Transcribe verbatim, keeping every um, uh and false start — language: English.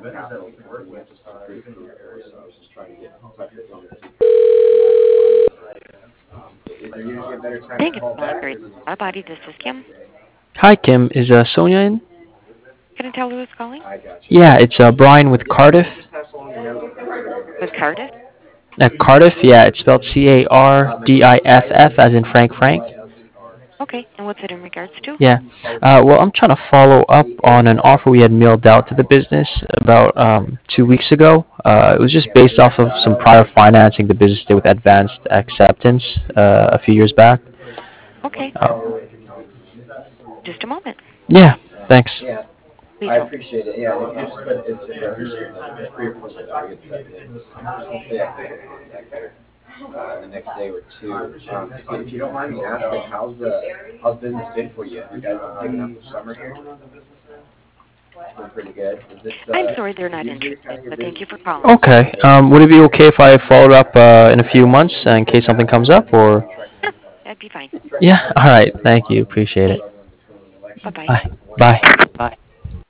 Thank you for calling Great Auto Body. This is Kim. Hi, Kim. Is uh, Sonia in? Can I tell who is calling? Yeah, it's uh, Brian with Cardiff. With Cardiff? Uh, Cardiff, yeah, it's spelled C A R D I F F as in Frank Frank. Okay, and what's it in regards to? Yeah. Uh, well, I'm trying to follow up on an offer we had mailed out to the business about um, two weeks ago. Uh, it was just based off of some prior financing the business did with Advanced Acceptance uh, a few years back. Okay, Uh, just a moment. yeah, thanks. Please hold. I'm sorry they're not interested, but thank you for calling. Okay. Um, would it be okay if I followed up uh, in a few months uh, in case something comes up, or? Sure, that'd be fine. Yeah. All right. Thank you. Appreciate it. Okay, bye-bye. Bye. Bye. Bye.